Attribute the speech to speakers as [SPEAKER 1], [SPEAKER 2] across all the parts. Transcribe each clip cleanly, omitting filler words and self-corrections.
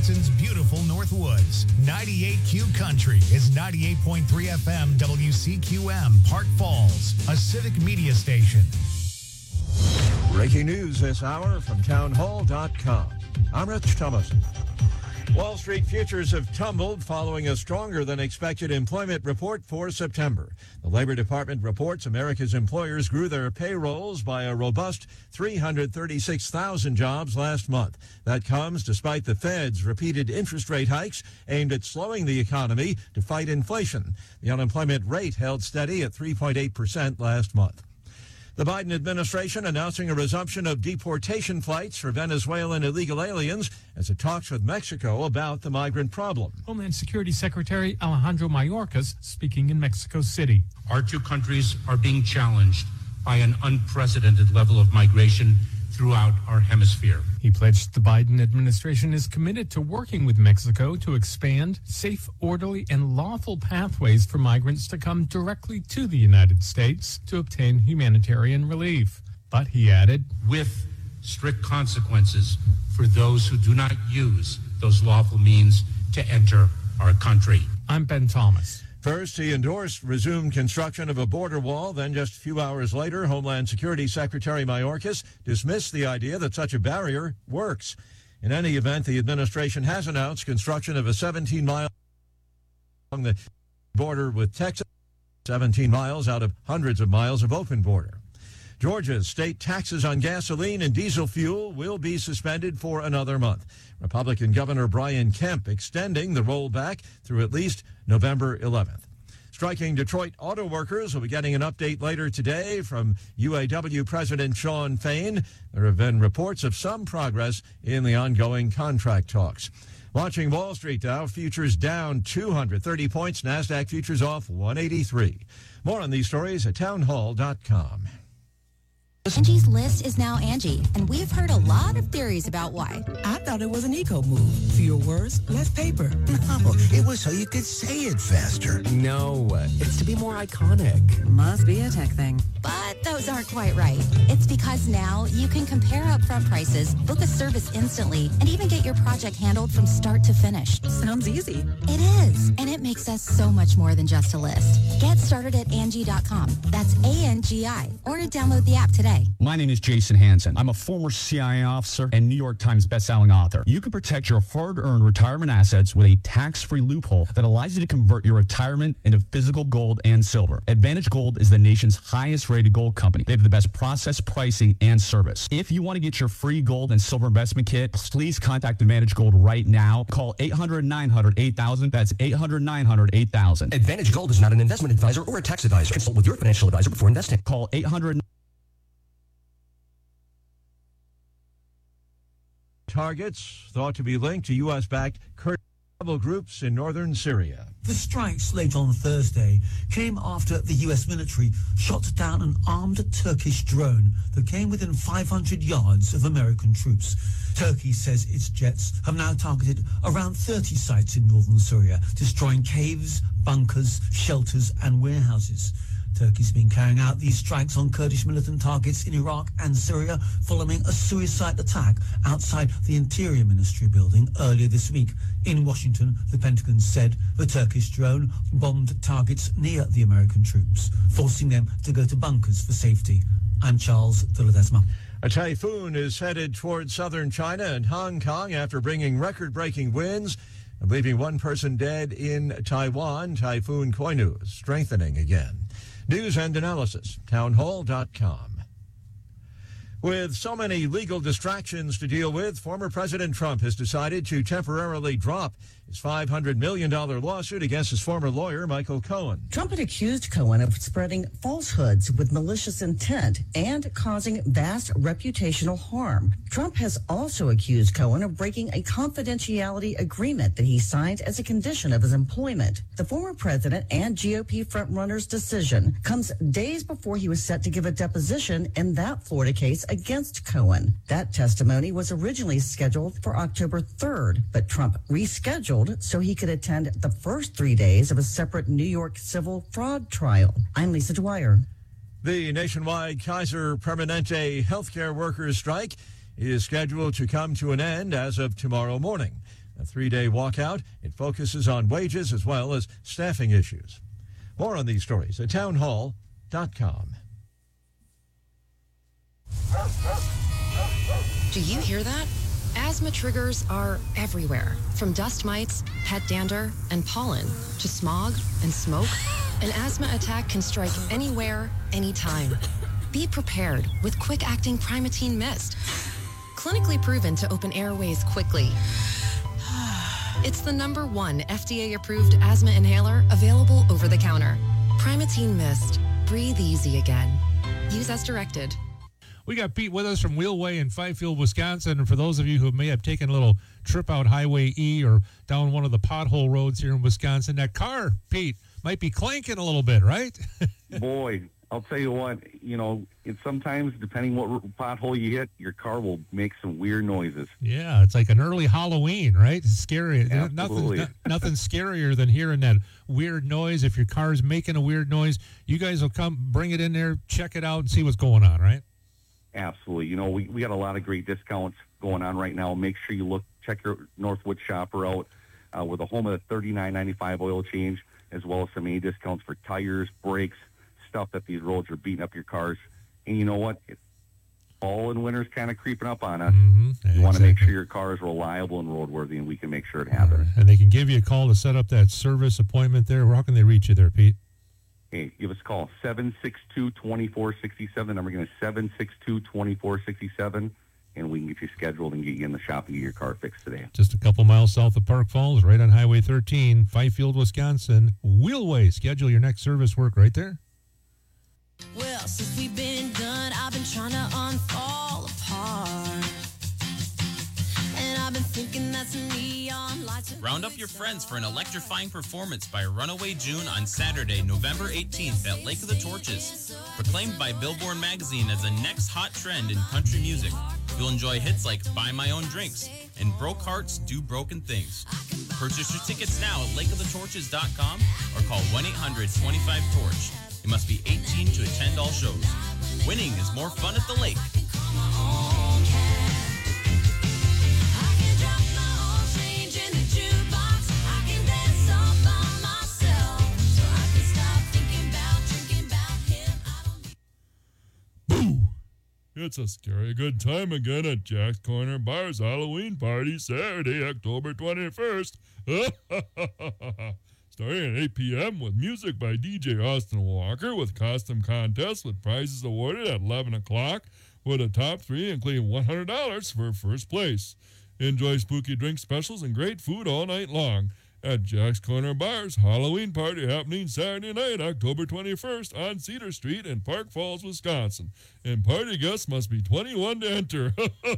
[SPEAKER 1] Wisconsin's beautiful Northwoods. 98Q Country is 98.3 FM WCQM, Park Falls, a civic media station.
[SPEAKER 2] Breaking news this hour from townhall.com. I'm Rich Thomas. Wall Street futures have tumbled following a stronger than expected employment report for September. The Labor Department reports America's employers grew their payrolls by a robust 336,000 jobs last month. That comes despite the Fed's repeated interest rate hikes aimed at slowing the economy to fight inflation. The unemployment rate held steady at 3.8% last month. The Biden administration announcing a resumption of deportation flights for Venezuelan illegal aliens as it talks with Mexico about the migrant problem.
[SPEAKER 3] Homeland Security Secretary Alejandro Mayorkas speaking in Mexico City.
[SPEAKER 4] Our two countries are being challenged by an unprecedented level of migration throughout our hemisphere.
[SPEAKER 3] He pledged the Biden administration is committed to working with Mexico to expand safe, orderly, and lawful pathways for migrants to come directly to the United States to obtain humanitarian relief. But he added,
[SPEAKER 4] with strict consequences for those who do not use those lawful means to enter our country.
[SPEAKER 3] I'm Ben Thomas.
[SPEAKER 2] First, he endorsed resumed construction of a border wall. Then just a few hours later, Homeland Security Secretary Mayorkas dismissed the idea that such a barrier works. In any event, the administration has announced construction of a 17-mile along the border with Texas, 17 miles out of hundreds of miles of open border. Georgia's state taxes on gasoline and diesel fuel will be suspended for another month. Republican Governor Brian Kemp extending the rollback through at least November 11th. Striking Detroit auto workers will be getting an update later today from UAW President Shawn Fain. There have been reports of some progress in the ongoing contract talks. Watching Wall Street, Dow futures down 230 points. NASDAQ futures off 183. More on these stories at townhall.com.
[SPEAKER 5] Angie's List is now Angie, and we've heard a lot of theories about why.
[SPEAKER 6] I thought it was an eco move. Fewer words, less paper.
[SPEAKER 7] No, it was so you could say it faster.
[SPEAKER 8] No, it's to be more iconic.
[SPEAKER 5] Must be a tech thing. But those aren't quite right. It's because now you can compare upfront prices, book a service instantly, and even get your project handled from start to finish.
[SPEAKER 6] Sounds easy.
[SPEAKER 5] It is, and it makes us so much more than just a list. Get started at Angie.com. That's ANGI, or to download the app today.
[SPEAKER 9] My name is Jason Hansen. I'm a former CIA officer and New York Times bestselling author. You can protect your hard-earned retirement assets with a tax-free loophole that allows you to convert your retirement into physical gold and silver. Advantage Gold is the nation's highest-rated gold company. They have the best process, pricing, and service. If you want to get your free gold and silver investment kit, please contact Advantage Gold right now. Call 800-900-8000. That's 800-900-8000.
[SPEAKER 10] Advantage Gold is not an investment advisor or a tax advisor. Consult with your financial advisor before investing.
[SPEAKER 9] Call 800.
[SPEAKER 2] Targets thought to be linked to U.S.-backed Kurdish rebel groups in northern Syria.
[SPEAKER 11] The strikes late on Thursday came after the U.S. military shot down an armed Turkish drone that came within 500 yards of American troops. Turkey says its jets have now targeted around 30 sites in northern Syria, destroying caves, bunkers, shelters, and warehouses. Turkey's been carrying out these strikes on Kurdish militant targets in Iraq and Syria following a suicide attack outside the Interior Ministry building earlier this week. In Washington, the Pentagon said the Turkish drone bombed targets near the American troops, forcing them to go to bunkers for safety. I'm Charles de Ledesma.
[SPEAKER 2] A typhoon is headed towards southern China and Hong Kong after bringing record-breaking winds and leaving one person dead in Taiwan. Typhoon Koinu is strengthening again. News and analysis, townhall.com. With so many legal distractions to deal with, former President Trump has decided to temporarily drop his $500 million lawsuit against his former lawyer, Michael Cohen.
[SPEAKER 12] Trump had accused Cohen of spreading falsehoods with malicious intent and causing vast reputational harm. Trump has also accused Cohen of breaking a confidentiality agreement that he signed as a condition of his employment. The former president and GOP frontrunner's decision comes days before he was set to give a deposition in that Florida case against Cohen. That testimony was originally scheduled for October 3rd, but Trump rescheduled so he could attend the first 3 days of a separate New York civil fraud trial. I'm Lisa Dwyer.
[SPEAKER 2] The nationwide Kaiser Permanente healthcare workers strike is scheduled to come to an end as of tomorrow morning. A 3-day walkout. It focuses on wages as well as staffing issues. More on these stories at townhall.com.
[SPEAKER 13] Do you hear that? Asthma triggers are everywhere, from dust mites, pet dander, and pollen, to smog and smoke. An asthma attack can strike anywhere, anytime. Be prepared with quick-acting Primatene Mist. Clinically proven to open airways quickly. It's the #1 FDA-approved asthma inhaler available over the counter. Primatene Mist. Breathe easy again. Use as directed.
[SPEAKER 14] We got Pete with us from Wheelway in Fifield, Wisconsin. And for those of you who may have taken a little trip out Highway E or down one of the pothole roads here in Wisconsin, that car, Pete, might be clanking a little bit, right?
[SPEAKER 15] Boy, I'll tell you what, it's sometimes, depending what pothole you hit, your car will make some weird noises.
[SPEAKER 14] Yeah, it's like an early Halloween, right? It's scary.
[SPEAKER 15] Absolutely.
[SPEAKER 14] Nothing scarier than hearing that weird noise. If your car's making a weird noise, you guys will come, bring it in there, check it out, and see what's going on, right?
[SPEAKER 15] Absolutely. We got a lot of great discounts going on right now. Make sure you check your Northwood shopper out. We're the home of the $39.95 oil change, as well as some A discounts for tires, brakes, stuff that these roads are beating up your cars. And you know what? Fall and winter's kind of creeping up on us.
[SPEAKER 14] Mm-hmm.
[SPEAKER 15] You want to make sure your car is reliable and roadworthy, and we can make sure it happens.
[SPEAKER 14] And they can give you a call to set up that service appointment there. How can they reach you there, Pete?
[SPEAKER 15] Hey, give us a call, 762-2467. The number again is 762-2467, and we can get you scheduled and get you in the shop and get your car fixed today.
[SPEAKER 14] Just a couple miles south of Park Falls, right on Highway 13, Fifield, Wisconsin. Wheelway. Schedule your next service work right there.
[SPEAKER 16] Well, since we've been done, I've been trying to unfall apart. And I've been thinking that's neon lights.
[SPEAKER 17] Round up your friends for an electrifying performance by Runaway June on Saturday, November 18th at Lake of the Torches. Proclaimed by Billboard magazine as the next hot trend in country music, you'll enjoy hits like Buy My Own Drinks and Broke Hearts Do Broken Things. Purchase your tickets now at lakeofthetorches.com or call 1-800-25-TORCH. You must be 18 to attend all shows. Winning is more fun at the lake.
[SPEAKER 18] It's a scary good time again at Jack's Corner Bar's Halloween party Saturday, October 21st. Starting at 8 p.m. with music by DJ Austin Walker with costume contests with prizes awarded at 11 o'clock with a top 3 including $100 for first place. Enjoy spooky drink specials and great food all night long at Jack's Corner Bar's Halloween party happening Saturday night, October 21st on Cedar Street in Park Falls, Wisconsin. And party guests must be 21 to enter.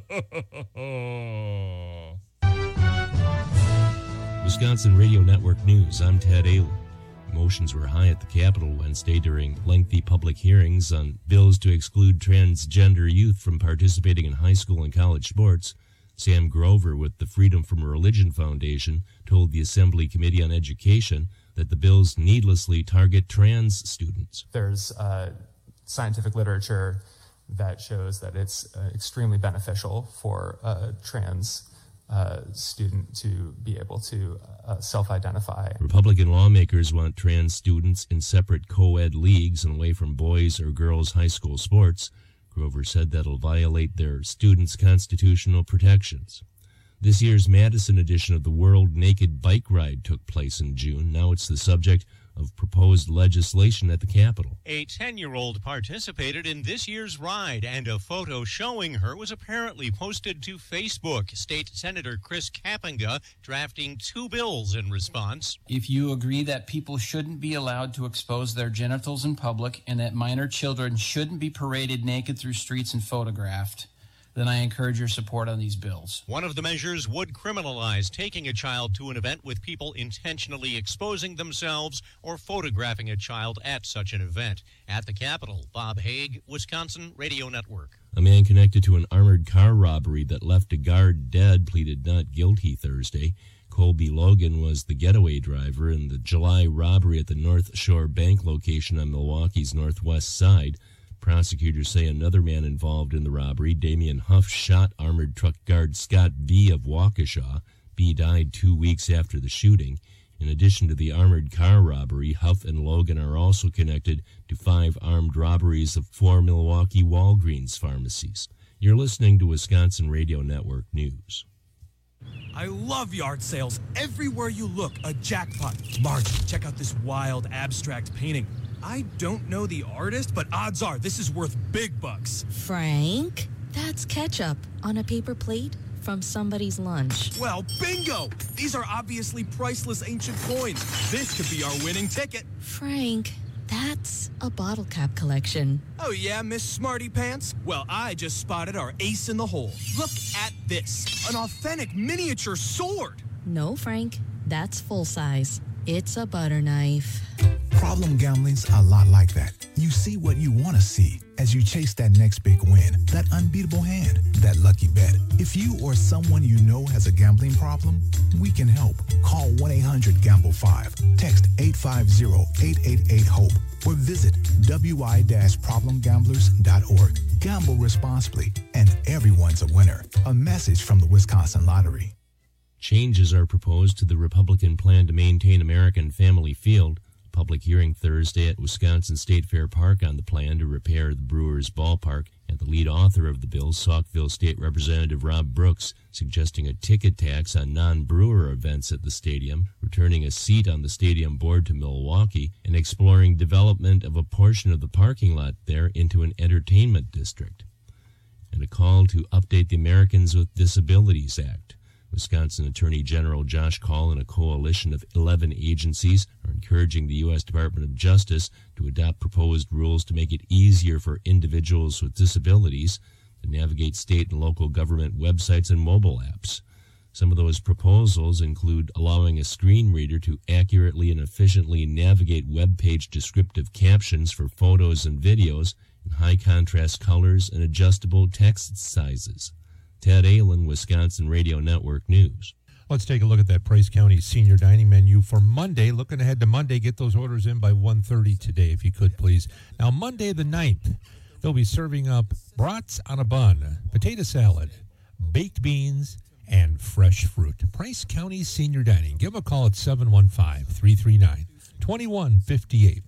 [SPEAKER 19] Wisconsin Radio Network News, I'm Ted Ailer. Emotions were high at the Capitol Wednesday during lengthy public hearings on bills to exclude transgender youth from participating in high school and college sports. Sam Grover with the Freedom from Religion Foundation told the Assembly Committee on Education that the bills needlessly target trans students.
[SPEAKER 20] There's scientific literature that shows that it's extremely beneficial for a trans student to be able to self-identify.
[SPEAKER 19] Republican lawmakers want trans students in separate co-ed leagues and away from boys' or girls' high school sports. Grover said that'll violate their students' constitutional protections. This year's Madison edition of the World Naked Bike Ride took place in June. Now it's the subject of proposed legislation at the Capitol.
[SPEAKER 21] A 10-year-old participated in this year's ride, and a photo showing her was apparently posted to Facebook. State Senator Chris Kapenga drafting 2 bills in response.
[SPEAKER 22] If you agree that people shouldn't be allowed to expose their genitals in public and that minor children shouldn't be paraded naked through streets and photographed, then I encourage your support on these bills.
[SPEAKER 21] One of the measures would criminalize taking a child to an event with people intentionally exposing themselves or photographing a child at such an event. At the Capitol, Bob Haig, Wisconsin Radio Network.
[SPEAKER 19] A man connected to an armored car robbery that left a guard dead pleaded not guilty Thursday. Colby Logan was the getaway driver in the July robbery at the North Shore Bank location on Milwaukee's northwest side. Prosecutors say another man involved in the robbery, Damian Huff, shot armored truck guard Scott V. of Waukesha. B died 2 weeks after the shooting. In addition to the armored car robbery, Huff and Logan are also connected to 5 armed robberies of 4 Milwaukee Walgreens pharmacies. You're listening to Wisconsin Radio Network News.
[SPEAKER 1] I love yard sales. Everywhere you look, a jackpot. Marge, check out this wild abstract painting. I don't know the artist, but odds are this is worth big bucks.
[SPEAKER 5] Frank, that's ketchup on a paper plate from somebody's lunch.
[SPEAKER 1] Well, bingo! These are obviously priceless ancient coins. This could be our winning ticket.
[SPEAKER 5] Frank, that's a bottle cap collection.
[SPEAKER 1] Oh yeah, Miss Smarty Pants? Well, I just spotted our ace in the hole. Look at this. An authentic miniature sword.
[SPEAKER 5] No, Frank, that's full size. It's a butter knife.
[SPEAKER 7] Problem gambling's a lot like that. You see what you want to see as you chase that next big win, that unbeatable hand, that lucky bet. If you or someone you know has a gambling problem, we can help. Call 1-800-GAMBLE-5, text 850-888-HOPE, or visit wi-problemgamblers.org. Gamble responsibly, and everyone's a winner. A message from the Wisconsin Lottery.
[SPEAKER 19] Changes are proposed to the Republican plan to maintain American Family Field. Public hearing Thursday at Wisconsin State Fair Park on the plan to repair the Brewers ballpark, and the lead author of the bill, Saukville State Representative Rob Brooks, suggesting a ticket tax on non-Brewer events at the stadium, returning a seat on the stadium board to Milwaukee, and exploring development of a portion of the parking lot there into an entertainment district, and a call to update the Americans with Disabilities Act. Wisconsin Attorney General Josh Kaul and a coalition of 11 agencies are encouraging the U.S. Department of Justice to adopt proposed rules to make it easier for individuals with disabilities to navigate state and local government websites and mobile apps. Some of those proposals include allowing a screen reader to accurately and efficiently navigate web page descriptive captions for photos and videos in high contrast colors and adjustable text sizes. Ted Allen, Wisconsin Radio Network News.
[SPEAKER 14] Let's take a look at that Price County senior dining menu for Monday. Looking ahead to Monday, get those orders in by 1:30 today, if you could, please. Now, Monday the 9th, they'll be serving up brats on a bun, potato salad, baked beans, and fresh fruit. Price County Senior Dining. Give them a call at 715-339-2158.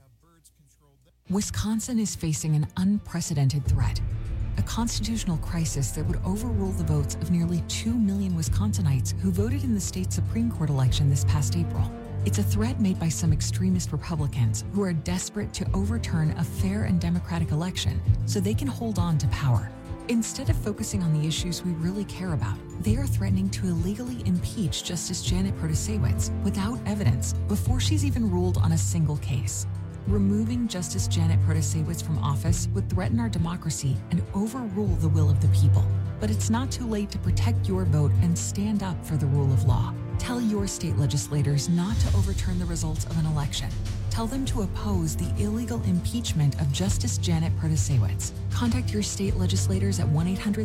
[SPEAKER 4] Wisconsin is facing an unprecedented threat. A constitutional crisis that would overrule the votes of nearly 2 million Wisconsinites who voted in the state Supreme Court election this past April. It's a threat made by some extremist Republicans who are desperate to overturn a fair and democratic election so they can hold on to power. Instead of focusing on the issues we really care about, they are threatening to illegally impeach Justice Janet Protasiewicz without evidence before she's even ruled on a single case. Removing Justice Janet Protasiewicz from office would threaten our democracy and overrule the will of the people. But it's not too late to protect your vote and stand up for the rule of law. Tell your state legislators not to overturn the results of an election. Tell them to oppose the illegal impeachment of Justice Janet Protasiewicz. Contact your state legislators at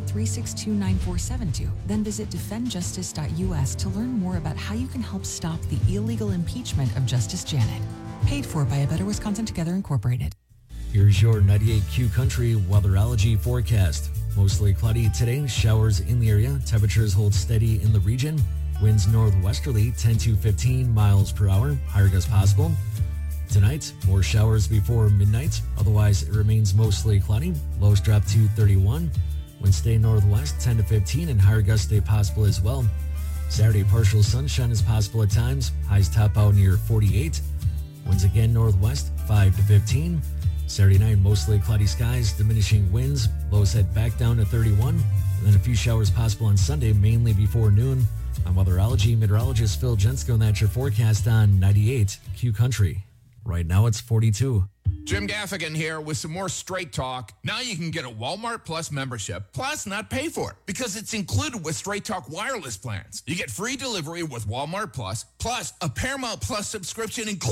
[SPEAKER 4] 1-800-362-9472. Then visit defendjustice.us to learn more about how you can help stop the illegal impeachment of Justice Janet. Paid for by A Better Wisconsin Together Incorporated.
[SPEAKER 23] Here's your 98Q Country weatherology forecast. Mostly cloudy today, showers in the area. Temperatures hold steady in the region. Winds northwesterly 10 to 15 miles per hour. Higher gusts possible. Tonight, more showers before midnight. Otherwise, it remains mostly cloudy. Lows drop to 31. Winds stay northwest 10 to 15 and higher gusts stay possible as well. Saturday, partial sunshine is possible at times. Highs top out near 48. Winds again northwest 5 to 15. Saturday night, mostly cloudy skies, diminishing winds. Lows head back down to 31. And then a few showers possible on Sunday, mainly before noon. I'm weatherology meteorologist Phil Jensko, and that's your forecast on 98 Q Country. Right now it's 42.
[SPEAKER 24] Jim Gaffigan here with some more Straight Talk. Now you can get a Walmart Plus membership, plus not pay for it, because it's included with Straight Talk wireless plans. You get free delivery with Walmart Plus a Paramount Plus subscription included.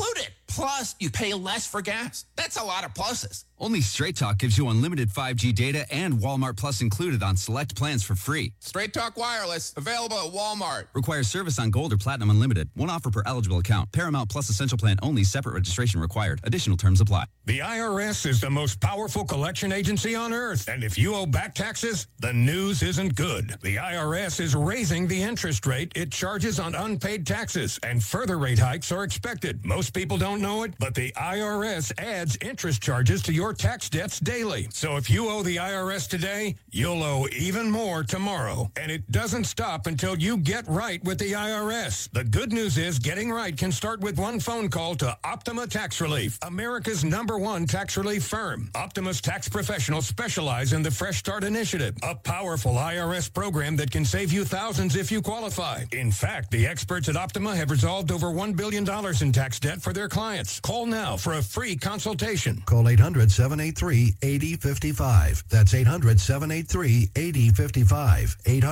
[SPEAKER 24] Plus, you pay less for gas. That's a lot of pluses.
[SPEAKER 3] Only Straight Talk gives you unlimited 5G data and Walmart Plus included on select plans for free.
[SPEAKER 24] Straight Talk Wireless, available at Walmart.
[SPEAKER 3] Requires service on Gold or Platinum Unlimited. One offer per eligible account. Paramount Plus Essential Plan only. Separate registration required. Additional terms apply.
[SPEAKER 6] The IRS is the most powerful collection agency on earth. And if you owe back taxes, the news isn't good. The IRS is raising the interest rate it charges on unpaid taxes. And further rate hikes are expected. Most people don't know it, but the IRS adds interest charges to your tax debts daily. So if you owe the IRS today, you'll owe even more tomorrow. And it doesn't stop until you get right with the IRS. The good news is getting right can start with one phone call to Optima Tax Relief, America's #1 tax relief firm. Optima's tax professionals specialize in the Fresh Start Initiative, a powerful IRS program that can save you thousands if you qualify. In fact, the experts at Optima have resolved over $1 billion in tax debt for their clients. Call now for a free consultation.
[SPEAKER 8] Call 800-783-8055. That's 800-783-8055.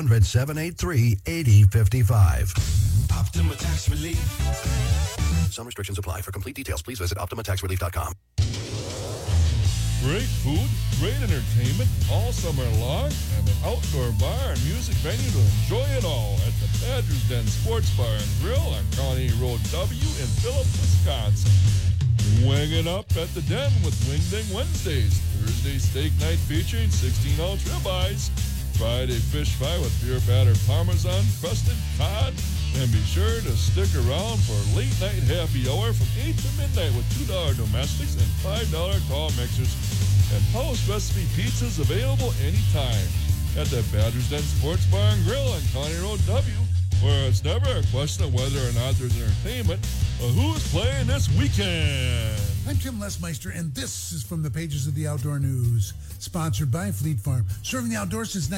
[SPEAKER 8] 800-783-8055.
[SPEAKER 10] Optima Tax Relief.
[SPEAKER 8] Some restrictions apply. For complete details, please visit OptimaTaxRelief.com.
[SPEAKER 18] Great food, great entertainment all summer long, and an outdoor bar and music venue to enjoy it all at the Badger's Den Sports Bar and Grill on Colony Road W in Phillips, Wisconsin. Wing it up at the Den with Wing Ding Wednesdays, Thursday steak night featuring 16-ounce ribeyes, Friday fish fry with beer batter parmesan, crusted cod, and be sure to stick around for late night happy hour from 8 to midnight with $2 domestics and $5 tall mixers, and house recipe pizzas available anytime at the Badger's Den Sports Bar and Grill on County Road W, where it's never a question of whether or not there's entertainment, but who's playing this weekend.
[SPEAKER 25] I'm Tim Lesmeister, and this is from the pages of the Outdoor News, sponsored by Fleet Farm, serving the outdoors since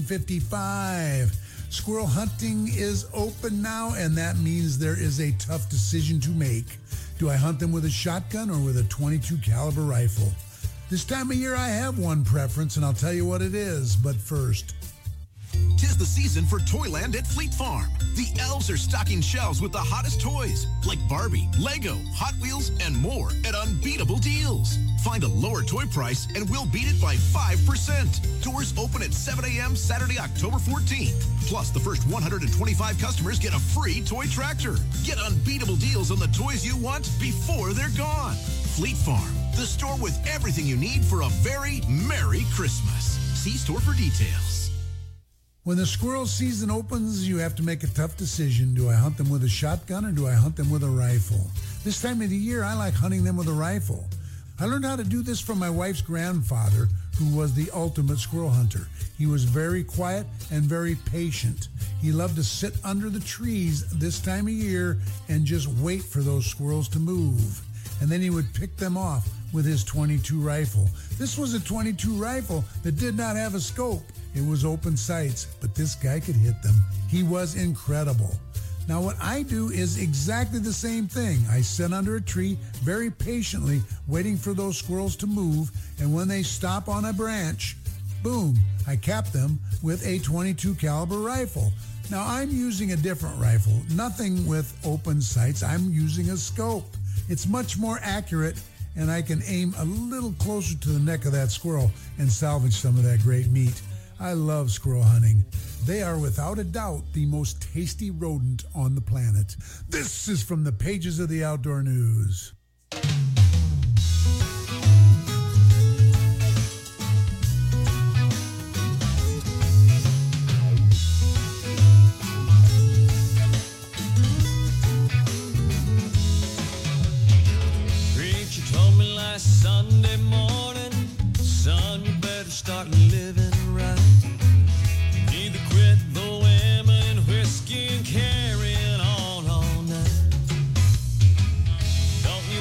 [SPEAKER 25] 1955. Squirrel hunting is open now, and that means there is a tough decision to make. Do I hunt them with a shotgun or with a .22 caliber rifle? This time of year, I have one preference, and I'll tell you what it is. But first,
[SPEAKER 10] 'tis the season for Toyland at Fleet Farm. The elves are stocking shelves with the hottest toys like Barbie, Lego, Hot Wheels, and more at unbeatable deals. Find a lower toy price and we'll beat it by 5%. Doors open at 7 a.m. Saturday, October 14th. Plus, the first 125 customers get a free toy tractor. Get unbeatable deals on the toys you want before they're gone. Fleet Farm, the store with everything you need for a very Merry Christmas. See store for details.
[SPEAKER 25] when the squirrel season opens, you have to make a tough decision. Do I hunt them with a shotgun or do I hunt them with a rifle? This time of the year, I like hunting them with a rifle. I learned how to do this from my wife's grandfather, who was the ultimate squirrel hunter. He was very quiet and very patient. He loved to sit under the trees this time of year and just wait for those squirrels to move. And then he would pick them off with his .22 rifle. This was a .22 rifle that did not have a scope. It was open sights, but this guy could hit them. He was incredible. Now, what I do is exactly the same thing. I sit under a tree very patiently, waiting for those squirrels to move, and when they stop on a branch, boom, I cap them with a .22 caliber rifle. Now, I'm using a different rifle, nothing with open sights. I'm using a scope. It's much more accurate, and I can aim a little closer to the neck of that squirrel and salvage some of that great meat. I love squirrel hunting. They are without a doubt the most tasty rodent on the planet. This is from the pages of the Outdoor News.
[SPEAKER 26] Preacher told me last Sunday morning, son, you better start living right. Need to quit the women and whiskey and carrying on all night. Don't you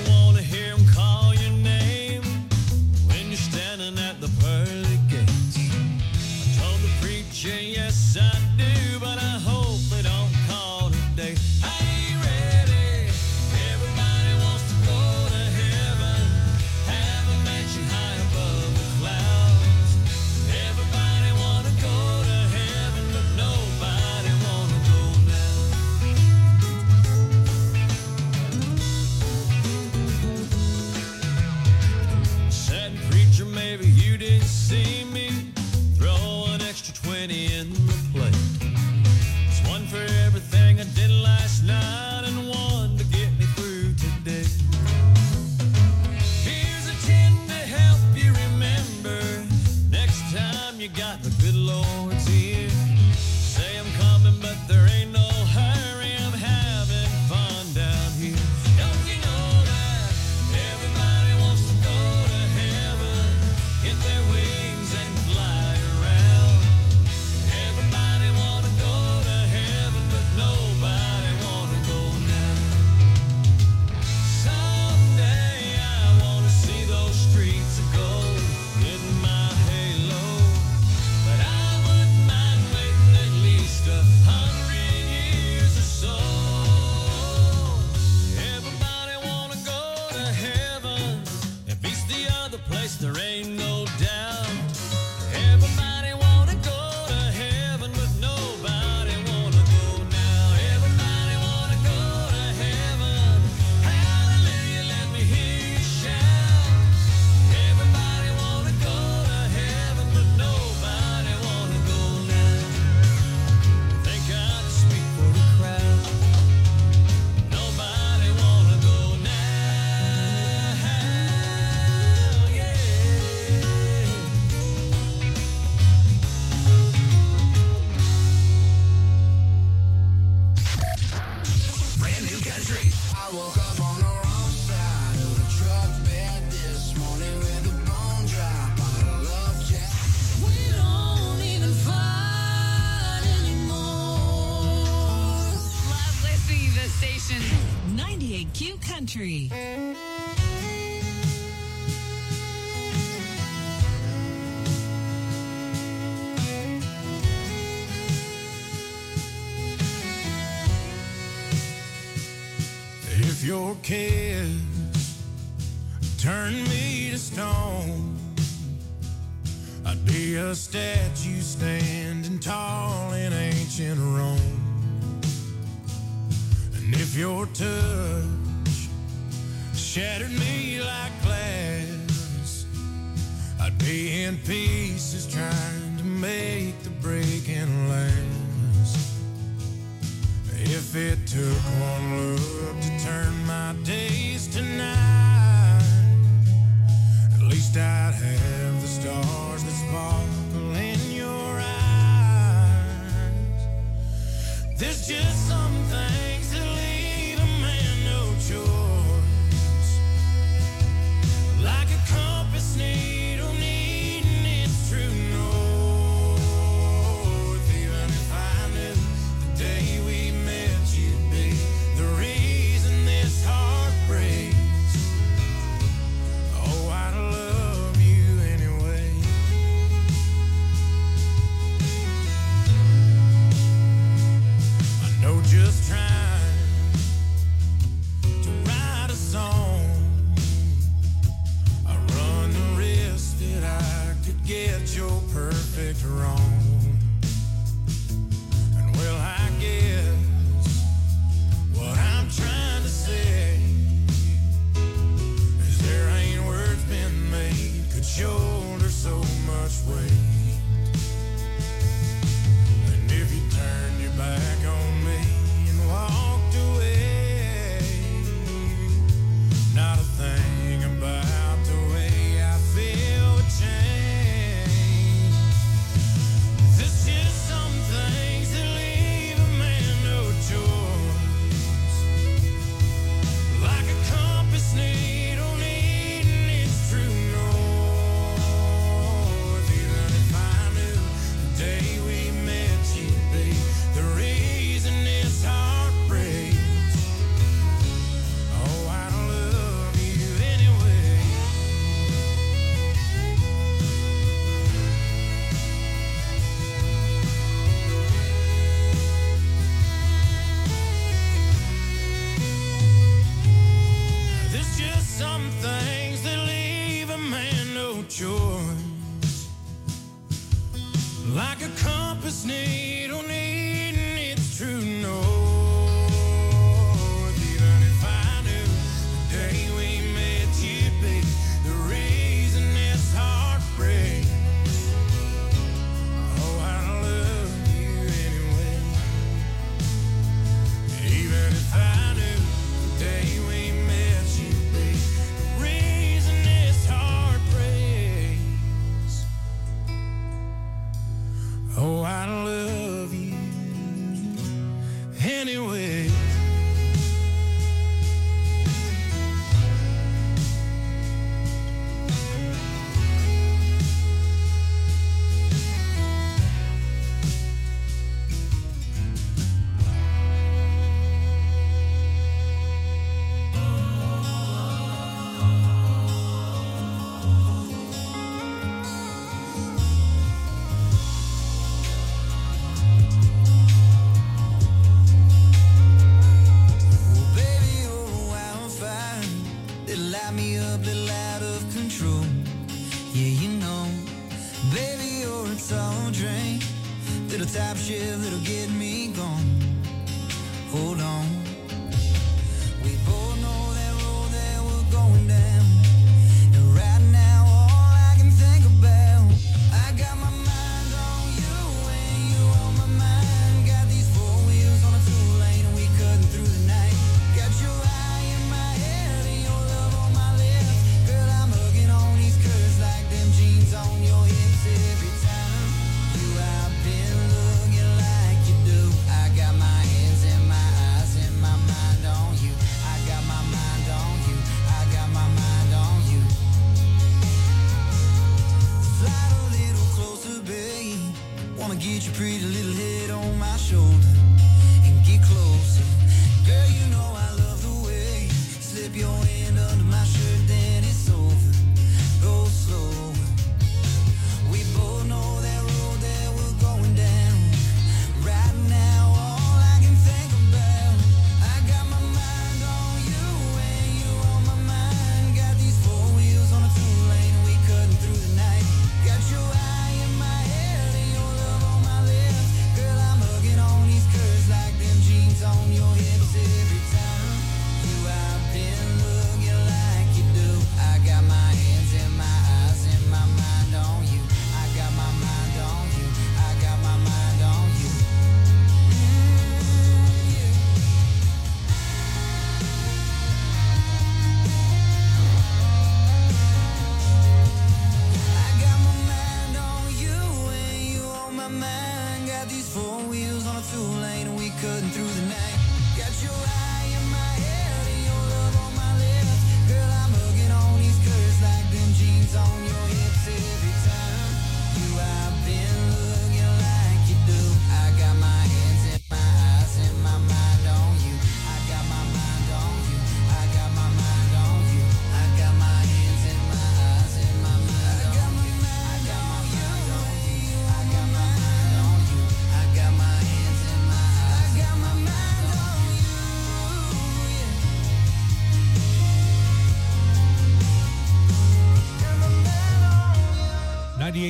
[SPEAKER 2] country. I woke up on the wrong side of the truck bed this morning with a bone dry bottle of Jack. We don't even fight anymore.
[SPEAKER 9] Love listening to the station. 98Q Country.
[SPEAKER 2] If your kids turn me to stone, I'd be a statue standing tall in ancient Rome. And if your touch shattered me like glass, I'd be in pieces trying to make the breaking last. If it took one look to turn my days to night, at least I'd have the stars that sparkle in your eyes. There's just some things that leave a man no choice, like a compass needle needing its true north. Even if I knew the day we just trying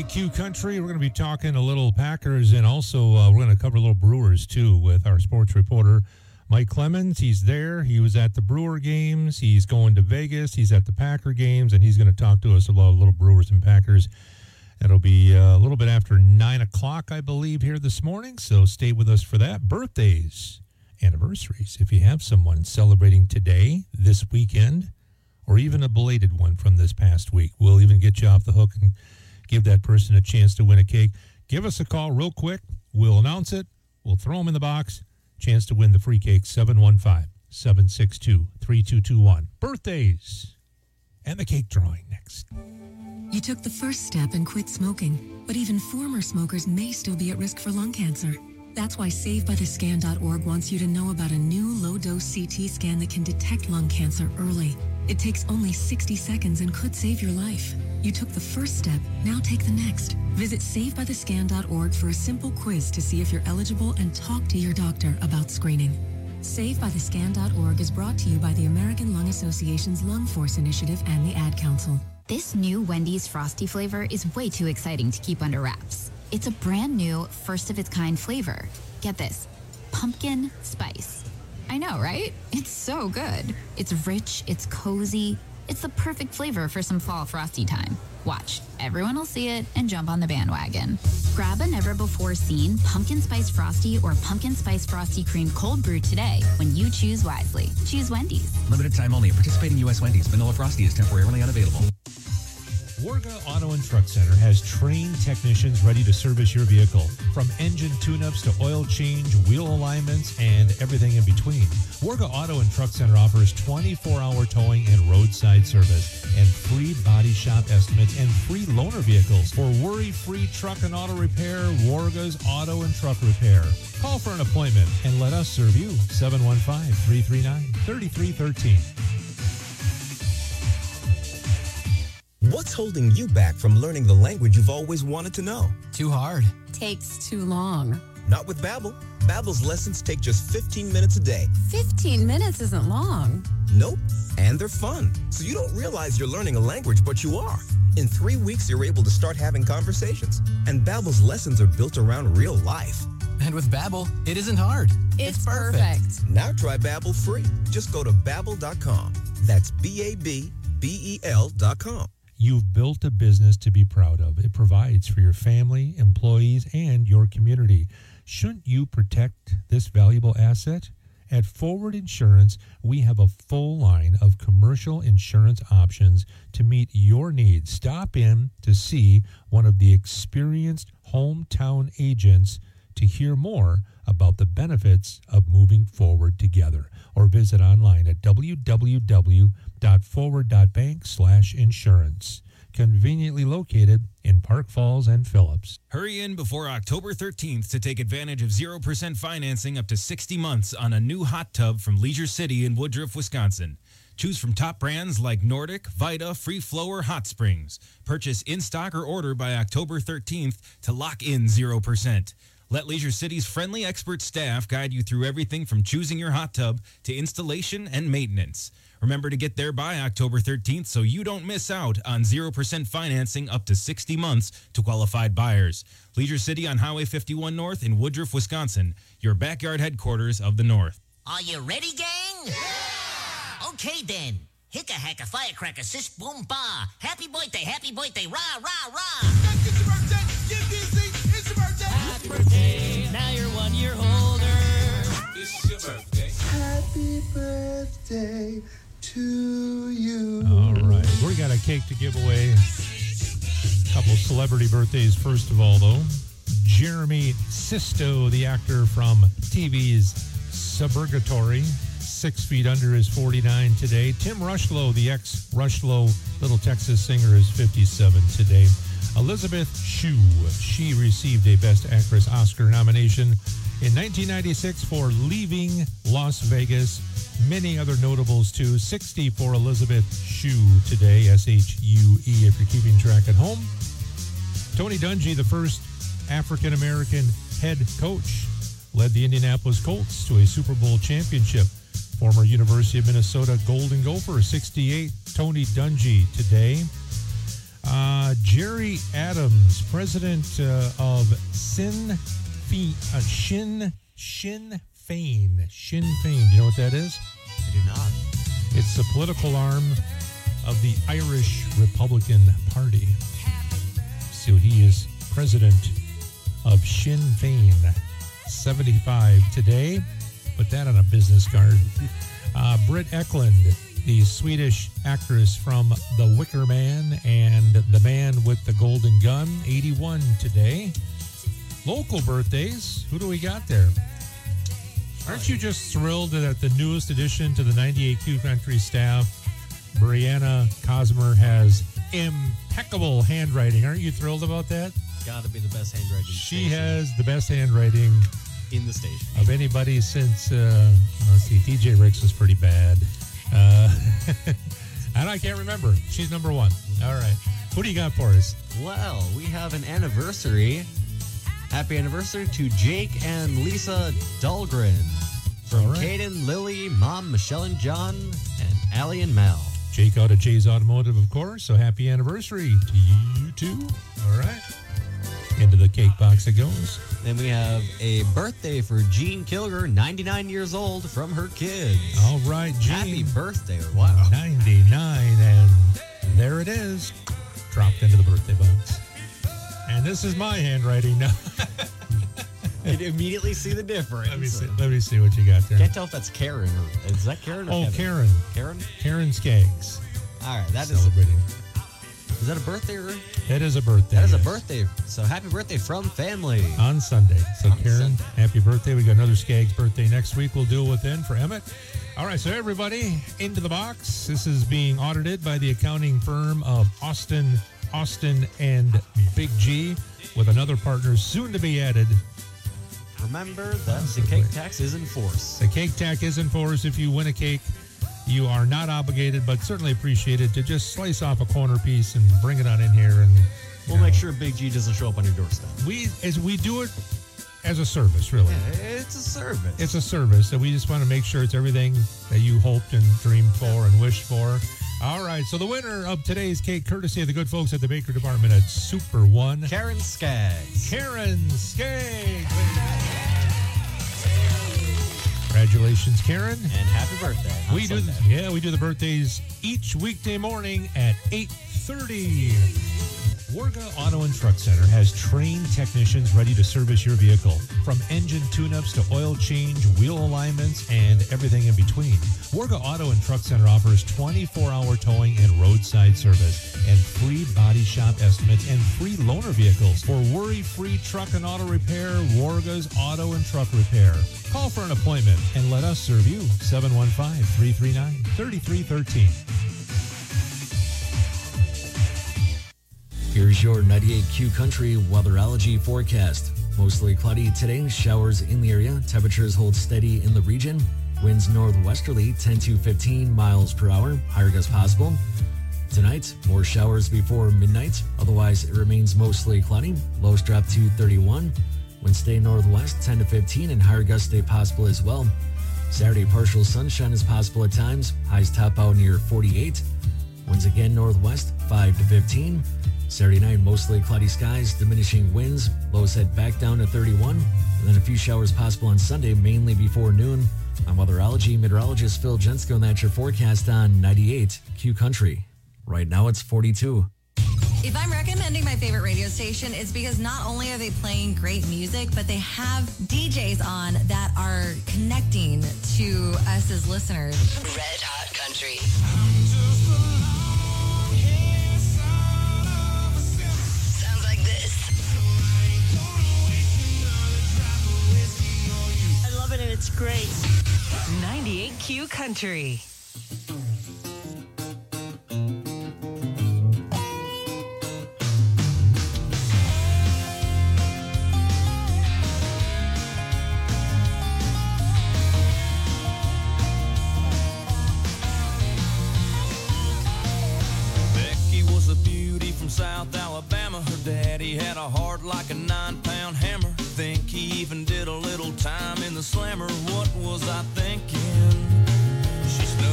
[SPEAKER 14] Q Country. We're going to be talking a little Packers, and also we're going to cover a little Brewers, too, with our sports reporter, Mike Clemens. He's there. He was at the Brewer games. He's going to Vegas. He's at the Packer games, and he's going to talk to us about little Brewers and Packers. It'll be a little bit after 9 o'clock, I believe, here this morning, so stay with us for that. Birthdays, anniversaries. If you have someone celebrating today, this weekend, or even a belated one from this past week, we'll even get you off the hook and give that person a chance to win a cake. Give us a call real quick. We'll announce it. We'll throw them in the box. Chance to win the free cake, 715-762-3221. Birthdays and the cake drawing next.
[SPEAKER 11] You took the first step and quit smoking, but even former smokers may still be at risk for lung cancer. That's why SaveByTheScan.org wants you to know about a new low-dose CT scan that can detect lung cancer early. It takes only 60 seconds and could save your life. You took the first step, now take the next. Visit SaveByTheScan.org for a simple quiz to see if you're eligible and talk to your doctor about screening. SaveByTheScan.org is brought to you by the American Lung Association's Lung Force Initiative and the Ad Council.
[SPEAKER 5] This new Wendy's Frosty flavor is way too exciting to keep under wraps. It's a brand new, first-of-its-kind flavor. Get this, pumpkin spice. I know, right? It's so good. It's rich, it's cozy. It's the perfect flavor for some fall Frosty time. Watch, everyone will see it and jump on the bandwagon. Grab a never-before-seen Pumpkin Spice Frosty or Pumpkin Spice Frosty Cream Cold Brew today when you choose wisely. Choose Wendy's.
[SPEAKER 3] Limited time only. Participating U.S. Wendy's. Vanilla Frosty is temporarily unavailable.
[SPEAKER 14] Warga Auto and Truck Center has trained technicians ready to service your vehicle. From engine tune-ups to oil change, wheel alignments, and everything in between. Warga Auto and Truck Center offers 24-hour towing and roadside service, and free body shop estimates and free loaner vehicles. For worry-free truck and auto repair, Warga's Auto and Truck Repair. Call for an appointment and let us serve you. 715-339-3313.
[SPEAKER 12] What's holding you back from learning the language you've always wanted to know?
[SPEAKER 13] Too hard.
[SPEAKER 11] Takes too long.
[SPEAKER 12] Not with Babbel. Babbel's lessons take just 15 minutes a day.
[SPEAKER 11] 15 minutes isn't long.
[SPEAKER 12] Nope. And they're fun. So you don't realize you're learning a language, but you are. In 3 weeks, you're able to start having conversations. And Babbel's lessons are built around real life.
[SPEAKER 13] And with Babbel, it isn't hard.
[SPEAKER 11] It's perfect.
[SPEAKER 12] Now try Babbel free. Just go to Babbel.com. That's Babbel.com.
[SPEAKER 14] You've built a business to be proud of. It provides for your family, employees, and your community. Shouldn't you protect this valuable asset? At Forward Insurance, we have a full line of commercial insurance options to meet your needs. Stop in to see one of the experienced hometown agents to hear more about the benefits of moving forward together, or visit online at www.forward.bank/insurance. Conveniently located in Park Falls and Phillips.
[SPEAKER 1] Hurry in before October 13th to take advantage of 0% financing up to 60 months on a new hot tub from Leisure City in Woodruff, Wisconsin. Choose from top brands like Nordic, Vita, Free Flow, or Hot Springs. Purchase in stock or order by October 13th to lock in 0%. Let Leisure City's friendly expert staff guide you through everything from choosing your hot tub to installation and maintenance. Remember to get there by October 13th so you don't miss out on 0% financing up to 60 months to qualified buyers. Leisure City on Highway 51 North in Woodruff, Wisconsin, your backyard headquarters of the North.
[SPEAKER 15] Are you ready, gang? Yeah! Okay, then. Hicka hacka firecracker, sis boom ba. Happy birthday, rah, rah, rah.
[SPEAKER 2] It's your birthday, get busy, it's your birthday.
[SPEAKER 26] Happy birthday, now you're 1 year older.
[SPEAKER 2] It's your birthday. Happy birthday to you.
[SPEAKER 14] All right, we got a cake to give away. A couple celebrity birthdays first of all, though. Jeremy Sisto, the actor from TV's Suburgatory. 6 feet under is 49 today. Tim Rushlow, the ex-Rushlow Little Texas singer, is 57 today. Elizabeth Shue, she received a Best Actress Oscar nomination in 1996 for Leaving Las Vegas. Many other notables, too. 60 for Elizabeth Shue today, S-H-U-E, if you're keeping track at home. Tony Dungy, the first African-American head coach, led the Indianapolis Colts to a Super Bowl championship. Former University of Minnesota Golden Gopher, 68, Tony Dungy today. Jerry Adams, president of Sinn Féin. Sinn Féin. Do you know what that is?
[SPEAKER 7] I do not.
[SPEAKER 14] It's the political arm of the Irish Republican Party. So he is president of Sinn Féin. 75 today. Put that on a business card. Britt Eklund, the Swedish actress from The Wicker Man and The Man with the Golden Gun, 81 today. Local birthdays, who do we got there? Aren't you just thrilled that the newest addition to the 98Q Country staff, Brianna Cosmer, has impeccable handwriting? Aren't you thrilled about that?
[SPEAKER 7] Got to be the best handwriting.
[SPEAKER 14] She has the best handwriting
[SPEAKER 7] in the station
[SPEAKER 14] of anybody since, let's see, TJ Ricks was pretty bad. And I can't remember. She's number one. All right. What do you got for us?
[SPEAKER 7] Well, we have an anniversary. Happy anniversary to Jake and Lisa Dahlgren. From Caden, Lily, Mom, Michelle and John, and Allie and Mel.
[SPEAKER 14] Jake out of Jay's Automotive, of course. So happy anniversary to you two. All right. Into the cake box it goes.
[SPEAKER 7] Then we have a birthday for Jean Kilger, 99 years old, from her kids.
[SPEAKER 14] All right, Jean.
[SPEAKER 7] Happy birthday. Wow.
[SPEAKER 14] 99, and there it is. Dropped into the birthday box. And this is my handwriting now.
[SPEAKER 7] You can immediately see the difference.
[SPEAKER 14] Let me see what you got there.
[SPEAKER 7] Can't tell if that's Karen. Is that Karen or Kevin?
[SPEAKER 14] Karen.
[SPEAKER 7] Karen?
[SPEAKER 14] Karen Skaggs.
[SPEAKER 7] All right, that
[SPEAKER 14] celebrating.
[SPEAKER 7] Is that a birthday?
[SPEAKER 14] It is a birthday.
[SPEAKER 7] That is a birthday. So happy birthday from family.
[SPEAKER 14] On Sunday. So Karen, happy birthday. We got another Skaggs birthday next week. We'll do it within for Emmett. All right, so everybody into the box. This is being audited by the accounting firm of Austin, and Big G, with another partner soon to be added.
[SPEAKER 7] Remember that the cake tax is in force.
[SPEAKER 14] The cake tax is in force. If you win a cake, you are not obligated, but certainly appreciated to just slice off a corner piece and bring it on in here. And
[SPEAKER 7] we'll make sure Big G doesn't show up on your doorstep.
[SPEAKER 14] We do it as a service, really.
[SPEAKER 7] Yeah, it's a service.
[SPEAKER 14] It's a service, and we just want to make sure it's everything that you hoped and dreamed for and wished for. All right, so the winner of today's cake, courtesy of the good folks at the Baker Department at Super One,
[SPEAKER 7] Karen Skaggs.
[SPEAKER 14] Karen Skaggs. Congratulations, Karen.
[SPEAKER 7] And happy birthday.
[SPEAKER 14] We do the birthdays each weekday morning at 8:30. Warga Auto and Truck Center has trained technicians ready to service your vehicle, from engine tune-ups to oil change, wheel alignments, and everything in between. Warga Auto and Truck Center offers 24-hour towing and roadside service, and free body shop estimates and free loaner vehicles. For worry-free truck and auto repair, Warga's Auto and Truck Repair. Call for an appointment and let us serve you. 715-339-3313.
[SPEAKER 23] Here's your 98Q Country weatherology forecast. Mostly cloudy today, showers in the area. Temperatures hold steady in the region. Winds northwesterly 10 to 15 miles per hour. Higher gusts possible. Tonight, more showers before midnight. Otherwise, it remains mostly cloudy. Lows drop to 31. Winds stay northwest 10 to 15 and higher gusts stay possible as well. Saturday, partial sunshine is possible at times. Highs top out near 48. Winds again northwest 5 to 15. Saturday night, mostly cloudy skies, diminishing winds. Lows head back down to 31. And then a few showers possible on Sunday, mainly before noon. I'm weatherology meteorologist Phil Jensko, and that's your forecast on 98 Q Country. Right now, it's 42.
[SPEAKER 16] If I'm recommending my favorite radio station, it's because not only are they playing great music, but they have DJs on that are connecting to us as listeners.
[SPEAKER 9] Red Hot Country. Sounds like this.
[SPEAKER 16] I love it and it's great.
[SPEAKER 9] 98Q Country.
[SPEAKER 26] South Alabama, her daddy had a heart like a 9-pound hammer. Think he even did a little time in the slammer. What was I thinking? She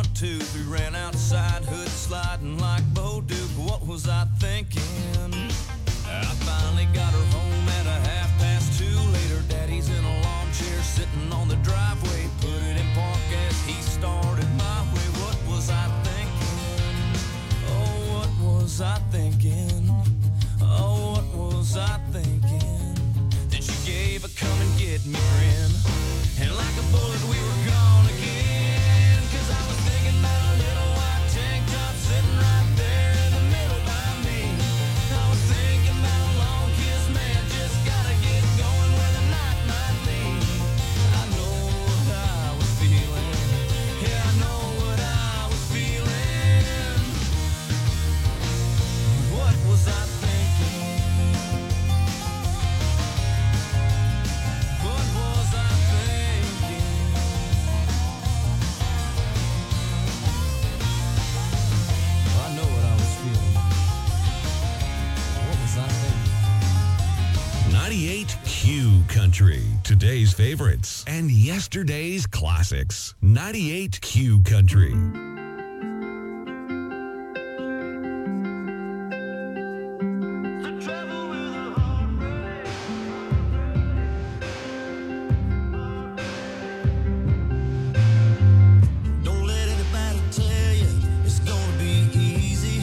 [SPEAKER 26] 1, 2, 3, ran outside, hood sliding like Bo Duke. What was I thinking? I finally got her home at a 2:30. Later, Daddy's in a lawn chair sitting on the driveway. Put it in park as he started my way. What was I thinking? Oh, what was I thinking? Oh, what was I thinking? Then she gave a come and get me grin. And like a bullet, we were gone again. 'Cause I was thinking about a little white tank top sitting right there in the middle by me. I was thinking about a long kiss, man, just gotta get going where the night might lead. I know what I was feeling. Yeah, I know what I was feeling. What was I thinking? What was I thinking? I know what I was feeling. What was I thinking?
[SPEAKER 6] 98Q Country. Today's favorites and yesterday's classics. 98Q Country.
[SPEAKER 26] Don't let anybody tell you it's gonna be easy.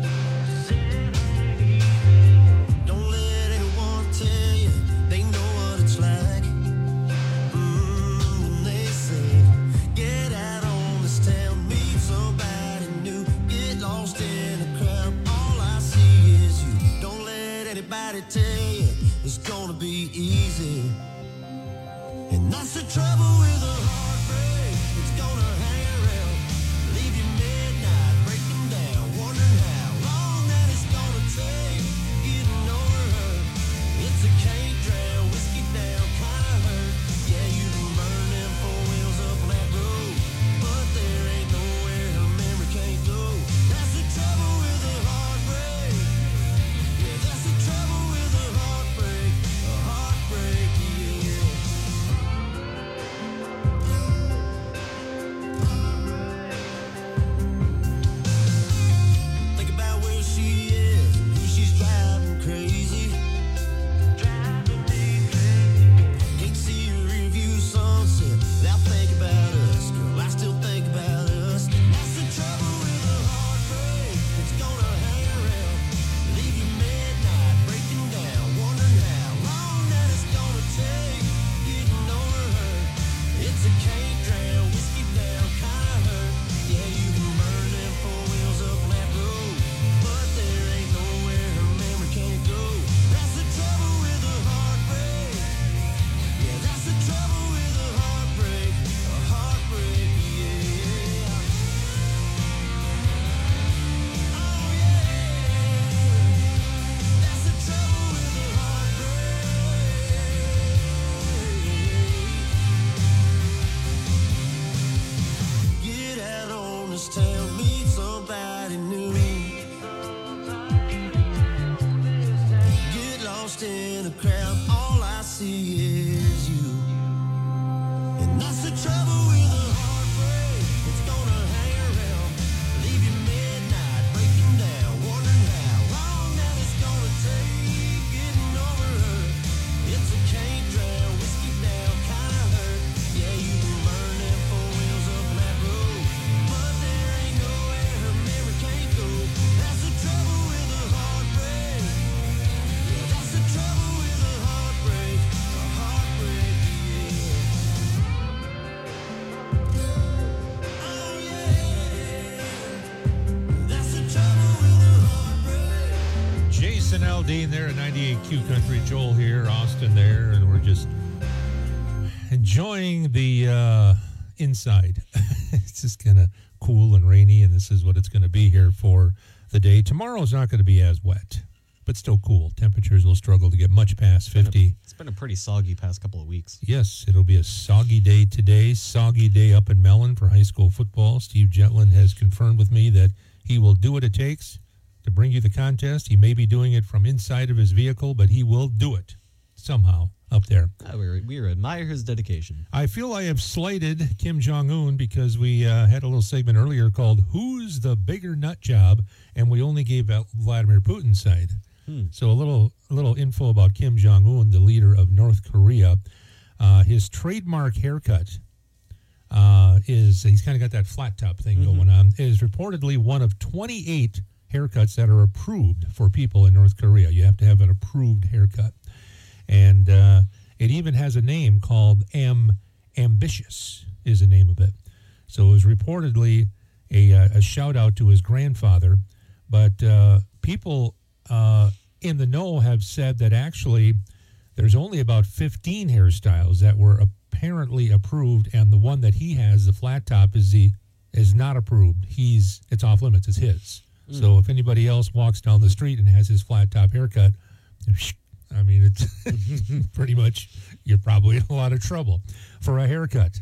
[SPEAKER 26] Don't let anyone tell you they know what it's like. When they say, get out on this town, meet somebody new, get lost in a crowd. All I see is you. Don't let anybody tell you it's gonna be easy. And that's the trouble with a heartbreak. It's gonna hang around, leave you midnight, breaking down, wondering how long that it's gonna take getting over her. It's a can't drown, whiskey down kind of hurt. Yeah, you can burn them 4 wheels up on that road, but there ain't nowhere her memory can't go. That's the trouble with a heartbreak. Yeah, that's the trouble with a heartbreak. A heartbreak, yeah. Think about where she is, who she's driving crazy. Driving me crazy. Can't see her review sunset without thinking about us. Girl, I still think about us. That's the trouble with a heartbreak. It's gonna hang around, leave you midnight, breaking down, wondering how long that it's gonna take getting over her. It's a can't drown, whiskey down kind of hurt. Yeah, you can burn them 4 wheels up on that road, but there ain't nowhere her memory can't go. That's the trouble with a heartbreak. Yeah, that's the trouble with a heartbreak. A heartbreak, yeah. Oh yeah. That's the trouble with a heartbreak. Get out on this town, meet somebody new. Get lost in a crowd, all I see is you. And that's the trouble with a heartbreak. It's gonna hang around, leave you midnight, breaking down, wondering how long that it's gonna take getting over her. It's a can't drown, whiskey down kind of hurt. Yeah, you can burn them 4 wheels up on that road, but there ain't nowhere her memory can't go. That's the trouble with a heartbreak. Yeah, that's the trouble with a heartbreak. A heartbreak, yeah. Oh yeah. That's the trouble with a heartbreak.
[SPEAKER 14] Jason Aldean there at 98Q Country. Joel here, Austin there, and we're just enjoying the inside. It's just kind of cool and rainy, and this is what it's going to be here for the day. Tomorrow's not going to be as wet, but still cool. Temperatures will struggle to get much past 50.
[SPEAKER 7] It's been a pretty soggy past couple of weeks.
[SPEAKER 14] Yes, it'll be a soggy day today. Soggy day up in Mellon for high school football. Steve Jetland has confirmed with me that he will do what it takes to bring you the contest. He may be doing it from inside of his vehicle, but he will do it somehow. up there.
[SPEAKER 7] We admire his dedication.
[SPEAKER 14] I feel I have slighted Kim Jong-un because we had a little segment earlier called Who's the Bigger Nut Job? And we only gave out Vladimir Putin's side. So a little info about Kim Jong-un, the leader of North Korea. His trademark haircut he's kind of got that flat top thing going on, is reportedly one of 28 haircuts that are approved for people in North Korea. You have to have an approved haircut. And it even has a name called Ambitious is the name of it. So it was reportedly a shout out to his grandfather. But people in the know have said that actually there's only about 15 hairstyles that were apparently approved, and the one that he has, the flat top, is not approved. It's off limits. It's his. So if anybody else walks down the street and has his flat top haircut, I mean, it's pretty much, you're probably in a lot of trouble for a haircut.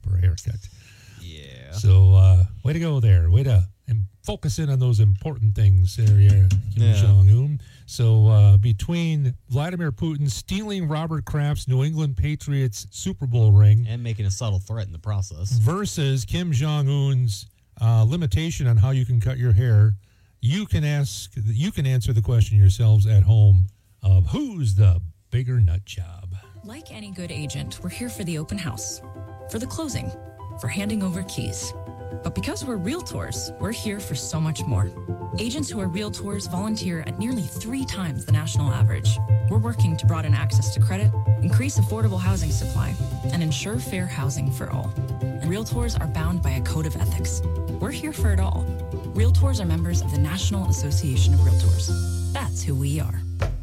[SPEAKER 7] Yeah.
[SPEAKER 14] So way to go there. Way to focus in on those important things there, Kim Jong-un. So between Vladimir Putin stealing Robert Kraft's New England Patriots Super Bowl ring
[SPEAKER 7] and making a subtle threat in the process
[SPEAKER 14] versus Kim Jong-un's limitation on how you can cut your hair, you can answer the question yourselves at home of who's the bigger nut job.
[SPEAKER 4] Like any good agent, we're here for the open house, for the closing, for handing over keys. But because we're realtors, we're here for so much more. Agents who are realtors volunteer at nearly 3 times the national average. We're working to broaden access to credit, increase affordable housing supply, and ensure fair housing for all. And realtors are bound by a code of ethics. We're here for it all. Realtors are members of the National Association of Realtors. That's who we are.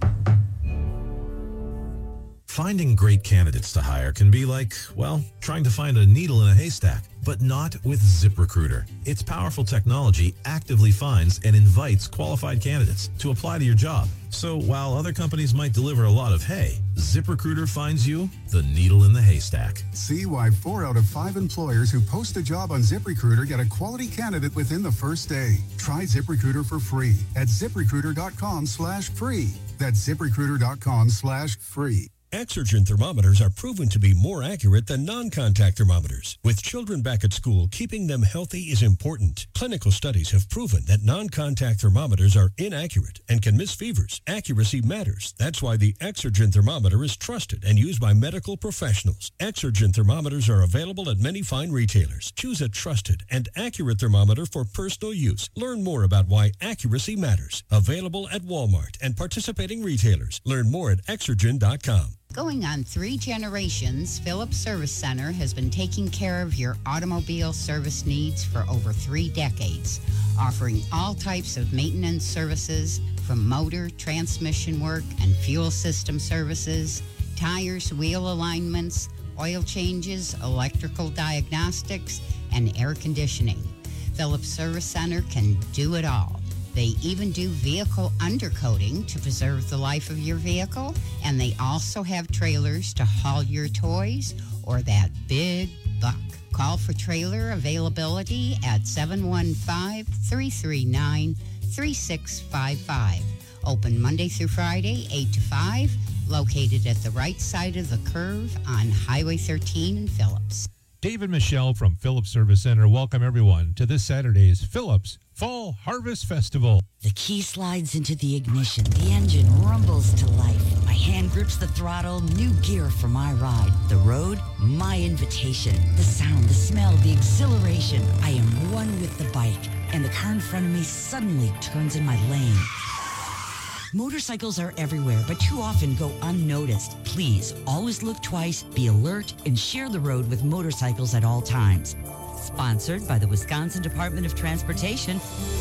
[SPEAKER 10] Finding great candidates to hire can be like, well, trying to find a needle in a haystack, but not with ZipRecruiter. Its powerful technology actively finds and invites qualified candidates to apply to your job. So while other companies might deliver a lot of hay, ZipRecruiter finds you the needle in the haystack.
[SPEAKER 17] See why 4 out of 5 employers who post a job on ZipRecruiter get a quality candidate within the first day. Try ZipRecruiter for free at ZipRecruiter.com/free. That's ZipRecruiter.com/free.
[SPEAKER 19] Exergen thermometers are proven to be more accurate than non-contact thermometers. With children back at school, keeping them healthy is important. Clinical studies have proven that non-contact thermometers are inaccurate and can miss fevers. Accuracy matters. That's why the Exergen thermometer is trusted and used by medical professionals. Exergen thermometers are available at many fine retailers. Choose a trusted and accurate thermometer for personal use. Learn more about why accuracy matters. Available at Walmart and participating retailers. Learn more at Exergen.com.
[SPEAKER 20] Going on 3 generations, Phillips Service Center has been taking care of your automobile service needs for over 3 decades, offering all types of maintenance services from motor, transmission work, and fuel system services, tires, wheel alignments, oil changes, electrical diagnostics, and air conditioning. Phillips Service Center can do it all. They even do vehicle undercoating to preserve the life of your vehicle, and they also have trailers to haul your toys or that big buck. Call for trailer availability at 715-339-3655. Open Monday through Friday, 8 to 5, located at the right side of the curve on Highway 13 in Phillips.
[SPEAKER 14] David Michelle from Phillips Service Center. Welcome, everyone, to this Saturday's Phillips Fall Harvest Festival.
[SPEAKER 21] The key slides into the ignition. The engine rumbles to life. My hand grips the throttle. New gear for my ride. The road, my invitation. The sound, the smell, the exhilaration. I am one with the bike. And the car in front of me suddenly turns in my lane. Motorcycles are everywhere, but too often go unnoticed. Please, always look twice, be alert, and share the road with motorcycles at all times. Sponsored by the Wisconsin Department of Transportation.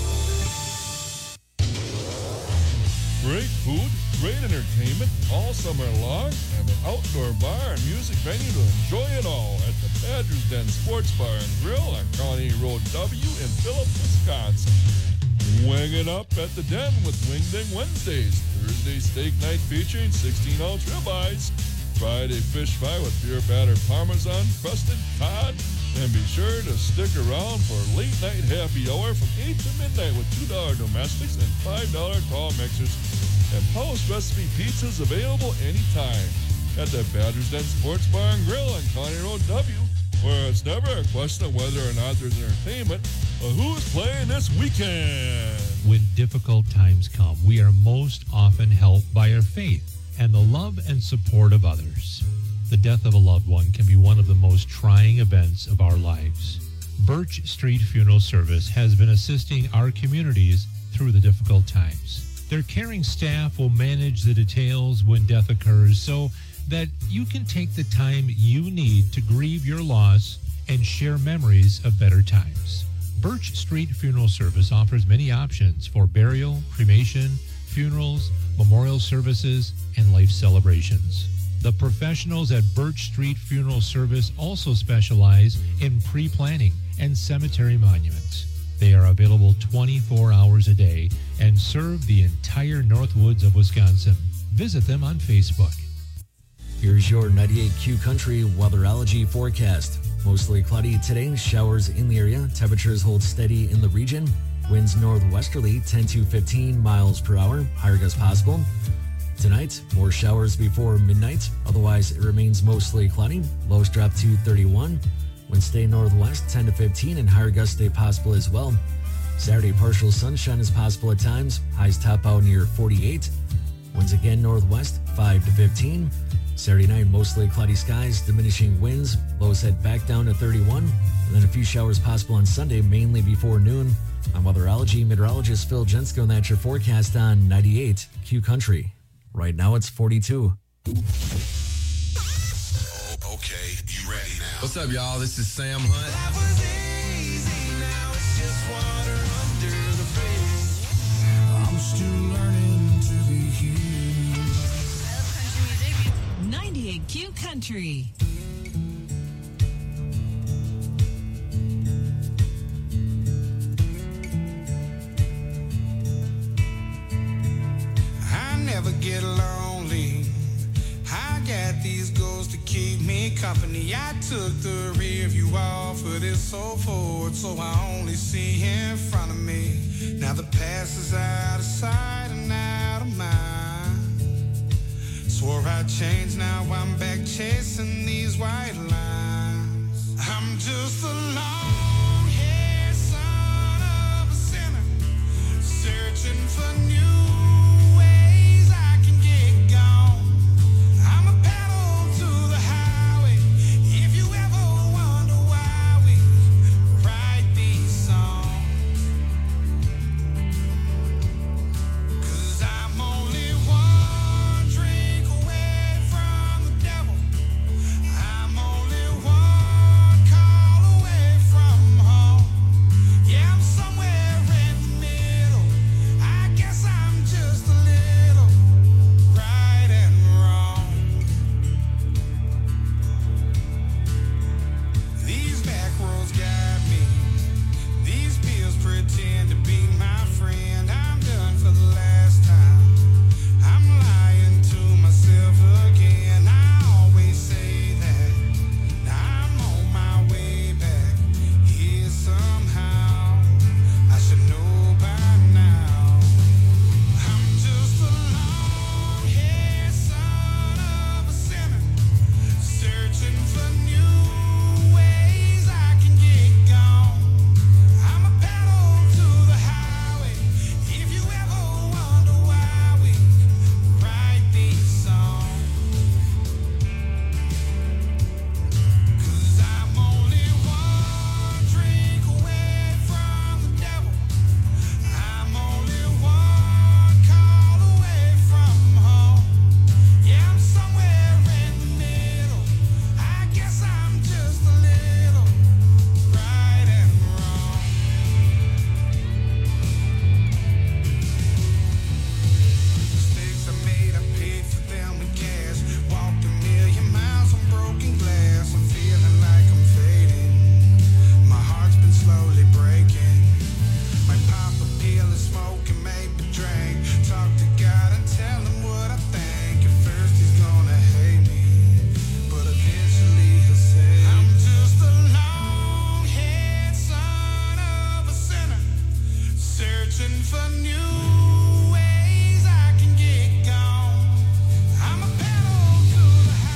[SPEAKER 18] Great food, great entertainment all summer long, and an outdoor bar and music venue to enjoy it all at the Badger's Den Sports Bar and Grill on Colony Road W in Phillips, Wisconsin. Wing it up at the Den with Wing Ding Wednesdays. Thursday steak night featuring 16-ounce ribeyes. Friday fish fry with beer batter parmesan crusted cod. And be sure to stick around for late night happy hour from 8 to midnight with $2 domestics and $5 tall mixers. And post recipe pizzas available anytime. at the Badger's Den Sports Bar and Grill on County Road W, where it's never a question of whether or not there's entertainment, but who's playing this weekend.
[SPEAKER 14] When difficult times come, we are most often helped by our faith and the love and support of others. The death of a loved one can be one of the most trying events of our lives. Birch Street Funeral Service has been assisting our communities through the difficult times. Their caring staff will manage the details when death occurs so that you can take the time you need to grieve your loss and share memories of better times. Birch Street Funeral Service offers many options for burial, cremation, funerals, memorial services, and life celebrations. The professionals at Birch Street Funeral Service also specialize in pre-planning and cemetery monuments. They are available 24 hours a day and serve the entire Northwoods of Wisconsin. Visit them on Facebook.
[SPEAKER 23] Here's your 98Q Country weatherology forecast. Mostly cloudy today, showers in the area. Temperatures hold steady in the region. Winds northwesterly 10 to 15 miles per hour. Higher gusts possible. Tonight, more showers before midnight. Otherwise, it remains mostly cloudy. Lows drop to 31. Winds stay northwest 10 to 15 and higher gusts stay possible as well. Saturday, partial sunshine is possible at times. Highs top out near 48. Winds again northwest 5 to 15. Saturday night, mostly cloudy skies, diminishing winds. Lows head back down to 31. And then a few showers possible on Sunday, mainly before noon. I'm weatherology meteorologist Phil Jensko, and that's your forecast on 98 Q Country. Right now, it's 42.
[SPEAKER 3] Okay, you ready now? What's up, y'all? This is Sam Hunt.
[SPEAKER 2] I'm still learning to be human.
[SPEAKER 9] I love country music. 98Q Country.
[SPEAKER 2] I never get lonely. I got these goals to keep me company. I took the rear view off of this so forward, so I only see in front of me. Now the past is out of sight and out of mind. Swore I'd change, now I'm back chasing these white lines. I'm just a long-haired son of a sinner, searching for new
[SPEAKER 5] ways I can get gone. I'm a pedal to the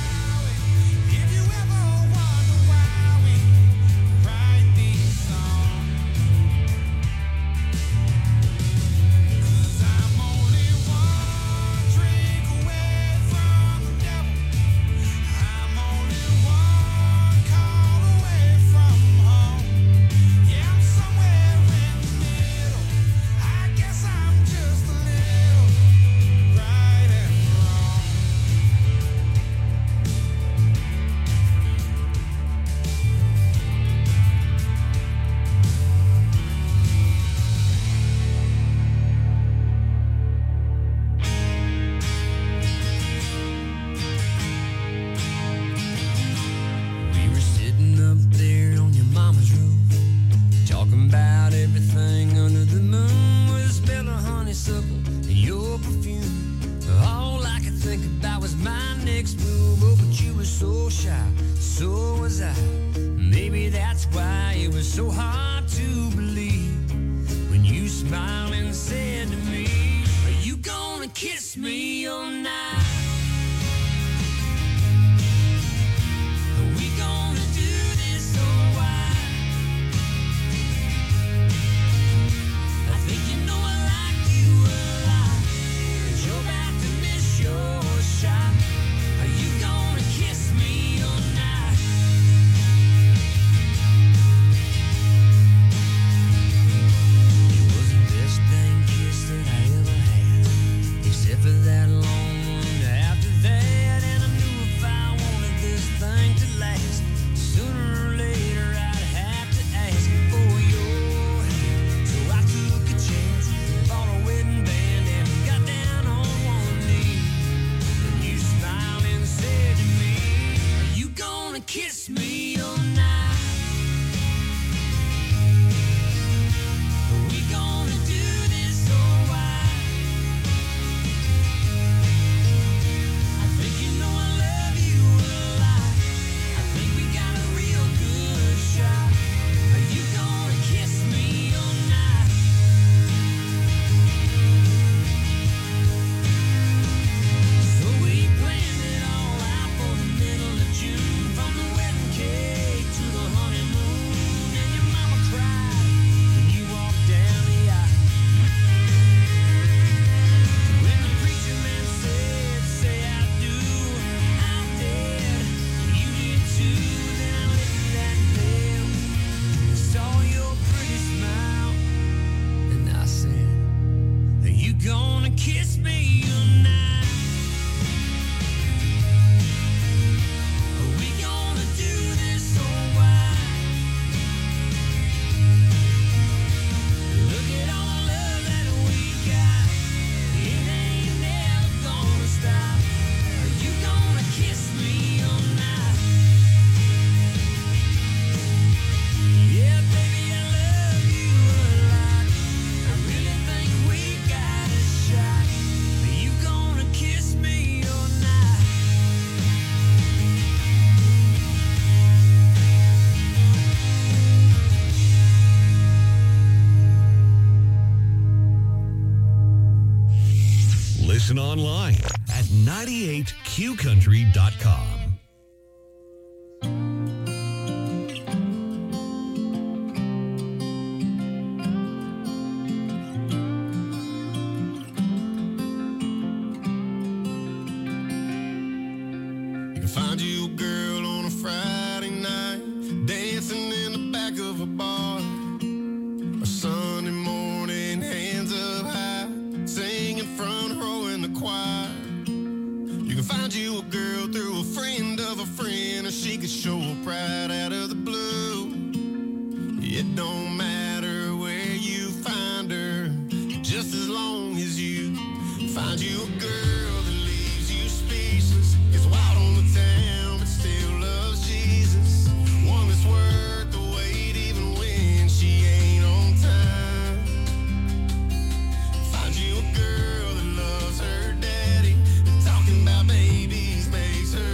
[SPEAKER 26] kiss me all night? Are we gonna do this or why? I think you know I like you a lot, but you're about to miss your shot. Are you gonna kiss me all night? It was the best dang kiss that I ever had, except for that long one after that. And I knew if I wanted this thing to last, sooner or later I'd have to ask for your hand. So I took a chance, bought a wedding band, and got down on one knee. And you smiled and said to me, are you gonna kiss me all night? Are we gonna do this or why? I think you know I love you a lot. I think we got a real good shot. Are you gonna kiss me all night? So we planned it all out for the middle of June, from the wedding cake to the honeymoon. And your mama cried when you walked down the aisle. When the preacher man said, say I do, I did. You did too. Then I lifted that veil, saw your pretty smile, and I said, are you gonna kiss me tonight? Are we gonna do this or why? Look at all the love that we got. It ain't never gonna stop. Are you gonna kiss me all night? Yeah, baby, I love you a lot. I really think we got a shot. Are you gonna kiss me all night?
[SPEAKER 5] Listen online at 98qcountry.com.
[SPEAKER 2] You can find you a girl on a Friday night, dancing in the back of a bar. A Sunday morning, hands up high, singing front row in the choir. You can find you a girl through a friend of a friend, or she could show up right out of the blue. It don't matter where you find her, just as long as you find you a